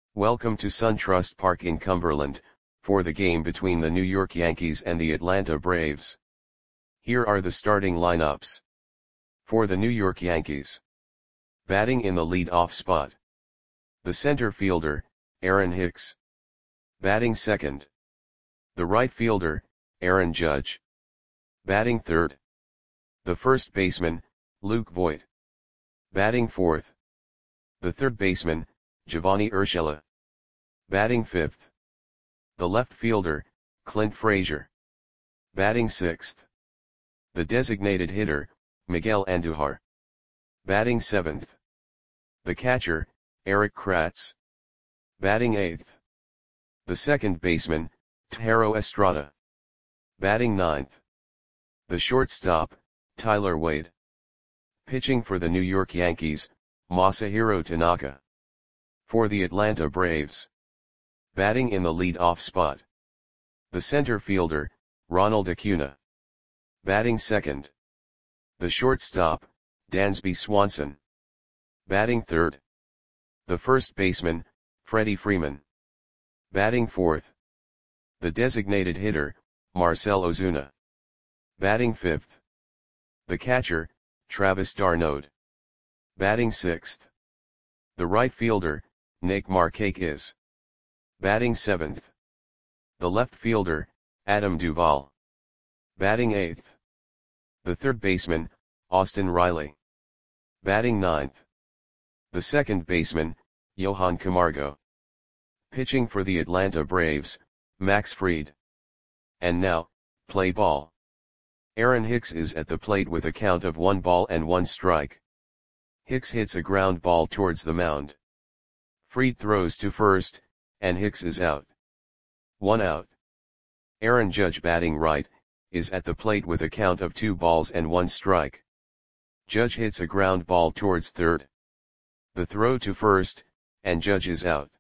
Welcome to SunTrust Park in Cumberland, for the game between the New York Yankees and the Atlanta Braves. Here are the starting lineups. For the New York Yankees. Batting in the lead-off spot. The center fielder, Aaron Hicks. Batting second. The right fielder, Aaron Judge. Batting third. The first baseman, Luke Voit. Batting fourth. The third baseman, Giovanni Urshela. Batting fifth. The left fielder, Clint Frazier. Batting sixth. The designated hitter, Miguel Andujar. Batting seventh. The catcher, Erik Kratz. Batting eighth. The second baseman, Thairo Estrada. Batting ninth. The shortstop, Tyler Wade. Pitching for the New York Yankees, Masahiro Tanaka. For the Atlanta Braves. Batting in the lead-off spot. The center fielder, Ronald Acuna. Batting second. The shortstop, Dansby Swanson. Batting third. The first baseman, Freddie Freeman. Batting fourth. The designated hitter, Marcell Ozuna. Batting fifth. The catcher, Travis d'Arnaud. Batting sixth. The right fielder, Nick Markakis. Batting seventh. The left fielder, Adam Duvall. Batting eighth. The third baseman, Austin Riley. Batting ninth. The second baseman, Johan Camargo. Pitching for the Atlanta Braves, Max Fried. And now, play ball. Aaron Hicks is at the plate with a count of 1-1 strike. Hicks hits a ground ball towards the mound. Fried throws to first, and Hicks is out. 1 out. Aaron Judge, batting right, is at the plate with a count of 2-1 strike. Judge hits a ground ball towards third. The throw to first, and Judge is out.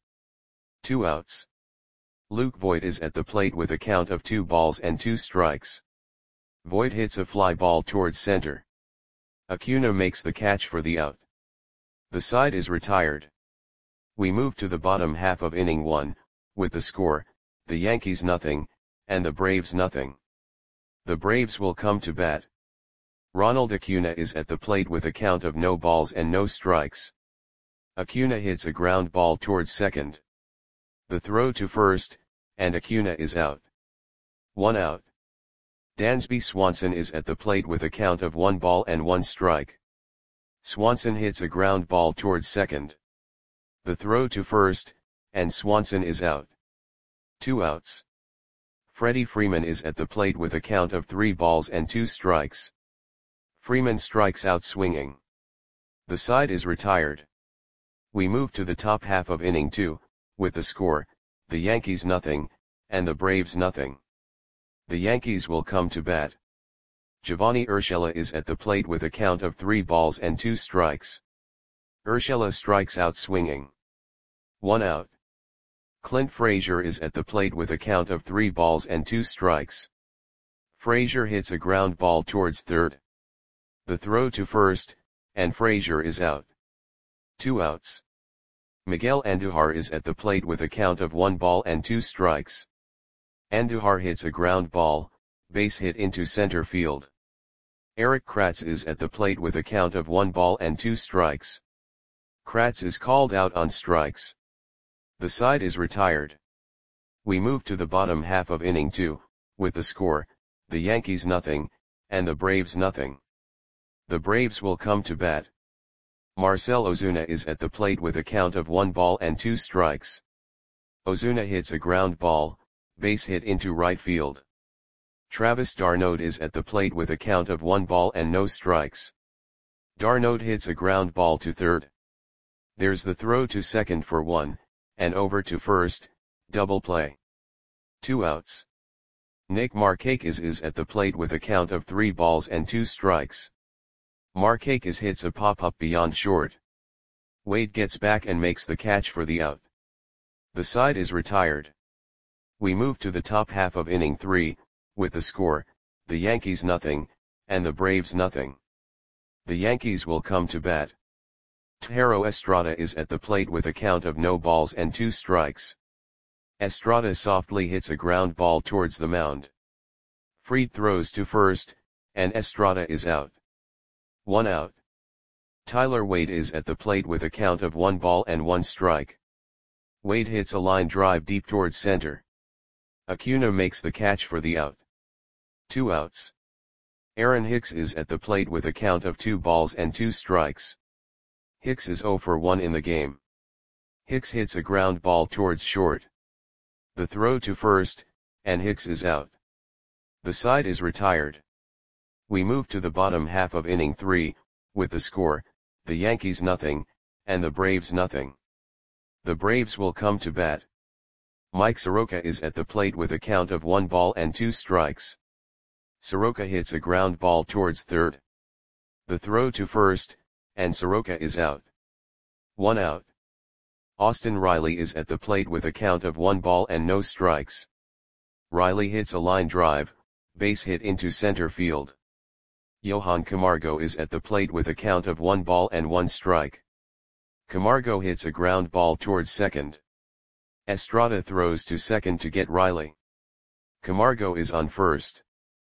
2 outs. Luke Voit is at the plate with a count of 2 strikes. Voit hits a fly ball towards center. Acuna makes the catch for the out. The side is retired. We move to the bottom half of inning 1, with the score, the Yankees nothing, and the Braves nothing. The Braves will come to bat. Ronald Acuna is at the plate with a count of no balls and no strikes. Acuna hits a ground ball towards second. The throw to first, and Acuna is out. 1 out. Dansby Swanson is at the plate with a count of 1-1 strike. Swanson hits a ground ball towards second. The throw to first, and Swanson is out. 2 outs. Freddie Freeman is at the plate with a count of 3-2 strikes. Freeman strikes out swinging. The side is retired. We move to the top half of inning 2, with the score, the Yankees nothing, and the Braves nothing. The Yankees will come to bat. Giovanni Urshela is at the plate with a count of 3-2 strikes. Urshela strikes out swinging. 1 out. Clint Frazier is at the plate with a count of 3-2 strikes. Frazier hits a ground ball towards third. The throw to first, and Frazier is out. 2 outs. Miguel Andujar is at the plate with a count of 1-2 strikes. Andujar hits a ground ball, base hit into center field. Erik Kratz is at the plate with a count of 1-2 strikes. Kratz is called out on strikes. The side is retired. We move to the bottom half of inning 2, with the score, the Yankees nothing, and the Braves nothing. The Braves will come to bat. Marcell Ozuna is at the plate with a count of 1-2 strikes. Ozuna hits a ground ball, base hit into right field. Travis d'Arnaud is at the plate with a count of 1-0 strikes. d'Arnaud hits a ground ball to third. There's the throw to second for 1, and over to first, double play. 2 outs. Nick Markakis is at the plate with a count of 3-2 strikes. Markakis hits a pop-up beyond short. Wade gets back and makes the catch for the out. The side is retired. We move to the top half of inning 3, with the score, the Yankees nothing, and the Braves nothing. The Yankees will come to bat. Tejero Estrada is at the plate with a count of no balls and 2 strikes. Estrada softly hits a ground ball towards the mound. Fried throws to first, and Estrada is out. 1 out. Tyler Wade is at the plate with a count of 1 ball and 1 strike. Wade hits a line drive deep towards center. Acuna makes the catch for the out. 2 outs. Aaron Hicks is at the plate with a count of 2 balls and 2 strikes. Hicks is 0 for 1 in the game. Hicks hits a ground ball towards short. The throw to first, and Hicks is out. The side is retired. We move to the bottom half of inning 3, with the score, the Yankees nothing, and the Braves nothing. The Braves will come to bat. Mike Soroka is at the plate with a count of 1 ball and 2 strikes. Soroka hits a ground ball towards third. The throw to first, and Soroka is out. 1 out. Austin Riley is at the plate with a count of 1 ball and no strikes. Riley hits a line drive, base hit into center field. Johan Camargo is at the plate with a count of 1 ball and 1 strike. Camargo hits a ground ball towards second. Estrada throws to second to get Riley. Camargo is on first.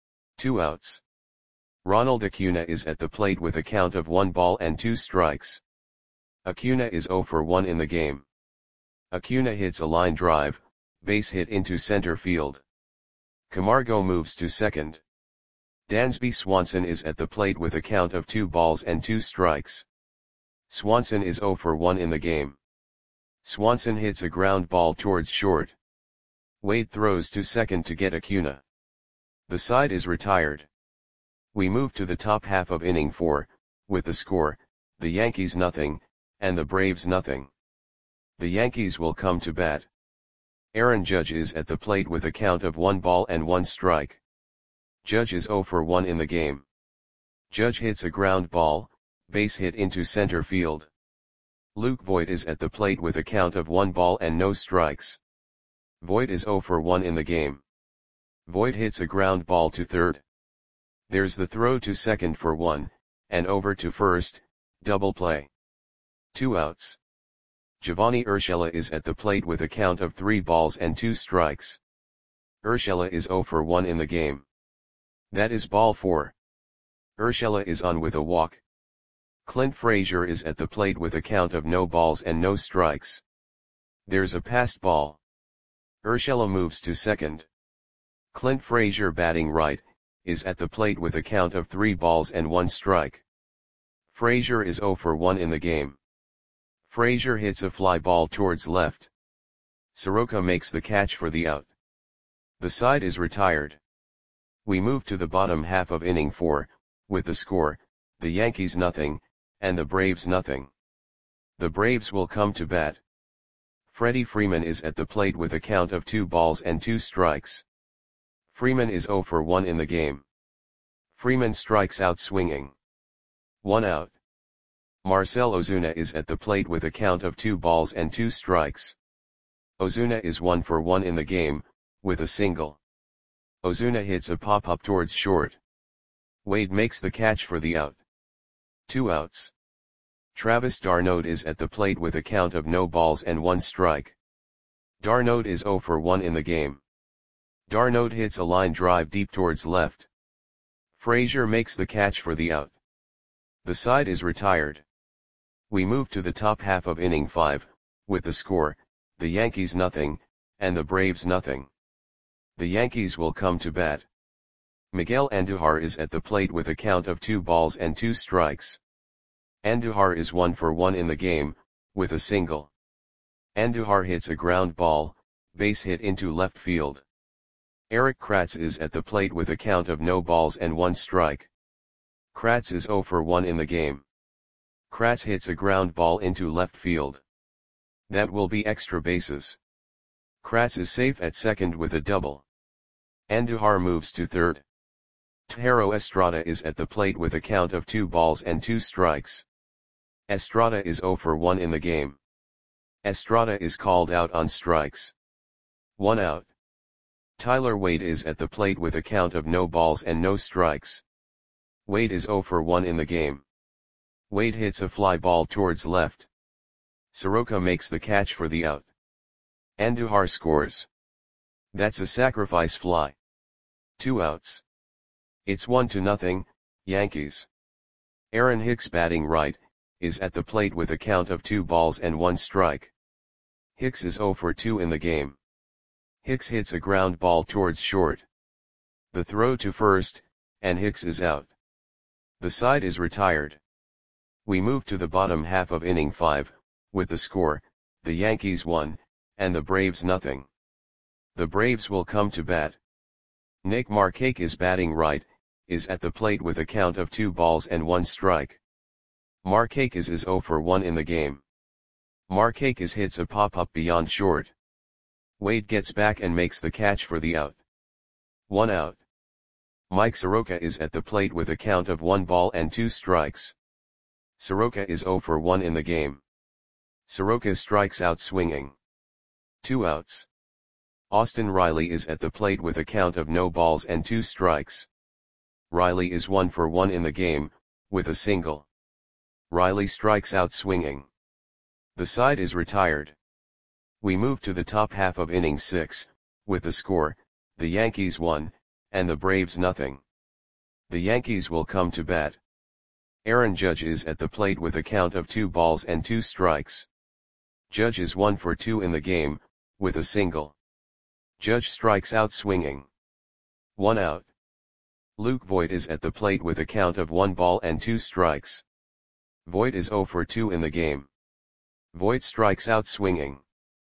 2 outs. Ronald Acuna is at the plate with a count of 1 ball and 2 strikes. Acuna is 0 for 1 in the game. Acuna hits a line drive, base hit into center field. Camargo moves to second. Dansby Swanson is at the plate with a count of 2 balls and 2 strikes. Swanson is 0 for 1 in the game. Swanson hits a ground ball towards short. Wade throws to second to get Acuna. The side is retired. We move to the top half of inning 4, with the score, the Yankees nothing, and the Braves nothing. The Yankees will come to bat. Aaron Judge is at the plate with a count of 1 ball and 1 strike. Judge is 0 for 1 in the game. Judge hits a ground ball, base hit into center field. Luke Voit is at the plate with a count of 1 ball and no strikes. Voit is 0 for 1 in the game. Voit hits a ground ball to third. There's the throw to second for 1, and over to first, double play. 2 outs. Giovanni Urshela is at the plate with a count of 3 balls and 2 strikes. Urshela is 0 for 1 in the game. That is ball 4. Urshela is on with a walk. Clint Frazier is at the plate with a count of no balls and no strikes. There's a passed ball. Urshela moves to second. Clint Frazier, batting right, is at the plate with a count of 3 balls and 1 strike. Frazier is 0 for 1 in the game. Frazier hits a fly ball towards left. Soroka makes the catch for the out. The side is retired. We move to the bottom half of inning 4, with the score, the Yankees nothing, and the Braves nothing. The Braves will come to bat. Freddie Freeman is at the plate with a count of 2 balls and 2 strikes. Freeman is 0 for 1 in the game. Freeman strikes out swinging. 1 out. Marcell Ozuna is at the plate with a count of 2 balls and 2 strikes. Ozuna is 1 for 1 in the game, with a single. Ozuna hits a pop-up towards short. Wade makes the catch for the out. 2 outs. Travis d'Arnaud is at the plate with a count of no balls and 1 strike. d'Arnaud is 0 for 1 in the game. d'Arnaud hits a line drive deep towards left. Frazier makes the catch for the out. The side is retired. We move to the top half of inning 5, with the score, the Yankees nothing, and the Braves nothing. The Yankees will come to bat. Miguel Andujar is at the plate with a count of 2 balls and 2 strikes. Andujar is 1 for 1 in the game, with a single. Andujar hits a ground ball, base hit into left field. Erik Kratz is at the plate with a count of no balls and 1 strike. Kratz is 0 for 1 in the game. Kratz hits a ground ball into left field. That will be extra bases. Kratz is safe at second with a double. Andujar moves to third. Tejero Estrada is at the plate with a count of 2 balls and 2 strikes. Estrada is 0 for 1 in the game. Estrada is called out on strikes. 1 out. Tyler Wade is at the plate with a count of no balls and no strikes. Wade is 0 for 1 in the game. Wade hits a fly ball towards left. Soroka makes the catch for the out. Andujar scores. That's a sacrifice fly. 2 outs. It's 1-0, Yankees. Aaron Hicks batting right, is at the plate with a count of 2 balls and 1 strike. Hicks is 0 for 2 in the game. Hicks hits a ground ball towards short. The throw to first, and Hicks is out. The side is retired. We move to the bottom half of inning 5, with the score, the Yankees 1, and the Braves nothing. The Braves will come to bat. Nick Markakis is batting right, is at the plate with a count of 2 balls and 1 strike. Markakis is 0 for 1 in the game. Markakis hits a pop-up beyond short. Wade gets back and makes the catch for the out. 1 out. Mike Soroka is at the plate with a count of 1 ball and 2 strikes. Soroka is 0 for 1 in the game. Soroka strikes out swinging. 2 outs. Austin Riley is at the plate with a count of no balls and 2 strikes. Riley is 1 for 1 in the game, with a single. Riley strikes out swinging. The side is retired. We move to the top half of inning 6, with the score, the Yankees 1, and the Braves nothing. The Yankees will come to bat. Aaron Judge is at the plate with a count of 2 balls and 2 strikes. Judge is 1 for 2 in the game, with a single. Judge strikes out swinging. 1 out. Luke Voit is at the plate with a count of 1 ball and 2 strikes. Voit is 0 for 2 in the game. Voit strikes out swinging.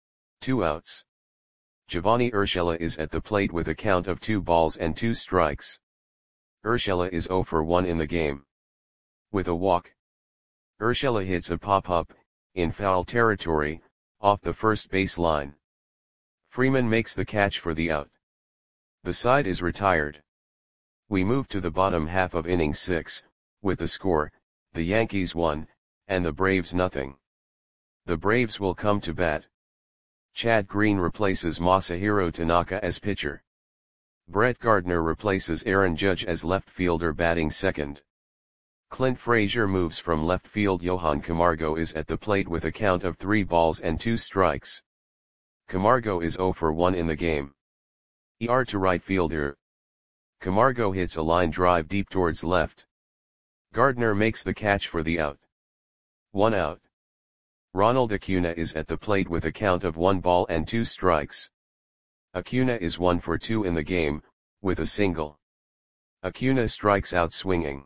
2 outs. Giovanni Urshela is at the plate with a count of 2 balls and 2 strikes. Urshela is 0 for 1 in the game. With a walk. Urshela hits a pop-up, in foul territory, off the first base line. Freeman makes the catch for the out. The side is retired. We move to the bottom half of inning 6, with the score, the Yankees 1, and the Braves nothing. The Braves will come to bat. Chad Green replaces Masahiro Tanaka as pitcher. Brett Gardner replaces Aaron Judge as left fielder batting second. Clint Frazier moves from left field. Johan Camargo is at the plate with a count of 3 balls and 2 strikes. Camargo is 0 for 1 in the game. ER to right fielder. Camargo hits a line drive deep towards left. Gardner makes the catch for the out. 1 out. Ronald Acuna is at the plate with a count of 1 ball and 2 strikes. Acuna is 1 for 2 in the game, with a single. Acuna strikes out swinging.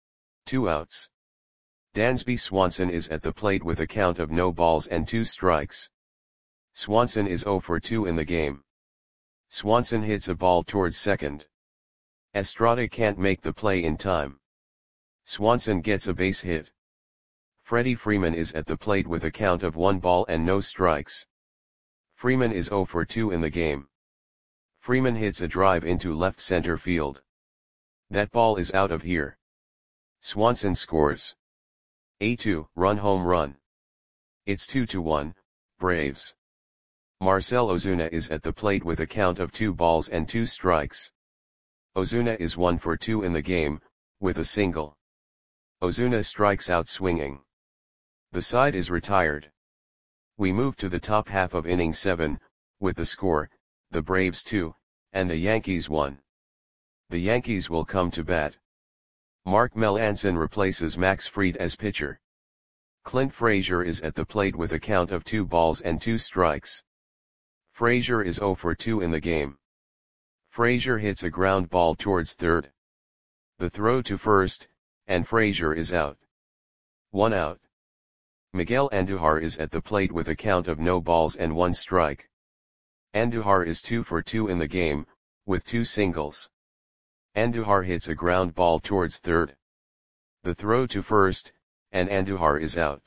2 outs. Dansby Swanson is at the plate with a count of no balls and 2 strikes. Swanson is 0 for 2 in the game. Swanson hits a ball towards second. Estrada can't make the play in time. Swanson gets a base hit. Freddie Freeman is at the plate with a count of 1 ball and no strikes. Freeman is 0 for 2 in the game. Freeman hits a drive into left center field. That ball is out of here. Swanson scores. A 2-run home run. It's 2-1, Braves. Marcell Ozuna is at the plate with a count of 2 balls and 2 strikes. Ozuna is 1 for 2 in the game, with a single. Ozuna strikes out swinging. The side is retired. We move to the top half of inning 7, with the score, the Braves 2, and the Yankees 1. The Yankees will come to bat. Mark Melancon replaces Max Fried as pitcher. Clint Frazier is at the plate with a count of 2 balls and 2 strikes. Frazier is 0 for 2 in the game. Frazier hits a ground ball towards third. The throw to first, and Frazier is out. 1 out. Miguel Andujar is at the plate with a count of no balls and 1 strike. Andujar is 2 for 2 in the game, with 2 singles. Andujar hits a ground ball towards third. The throw to first, and Andujar is out.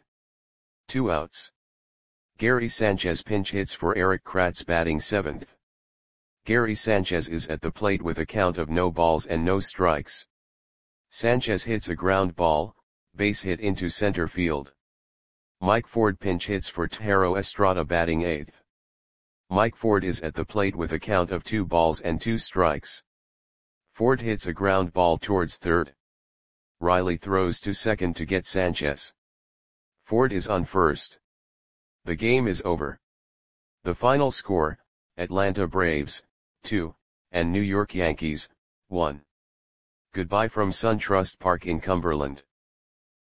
2 outs. Gary Sanchez pinch hits for Eric Kratz batting seventh. Gary Sanchez is at the plate with a count of no balls and no strikes. Sanchez hits a ground ball, base hit into center field. Mike Ford pinch hits for Thairo Estrada batting eighth. Mike Ford is at the plate with a count of 2 balls and 2 strikes. Ford hits a ground ball towards third. Riley throws to second to get Sanchez. Ford is on first. The game is over. The final score, Atlanta Braves, 2, and New York Yankees, 1. Goodbye from SunTrust Park in Cumberland.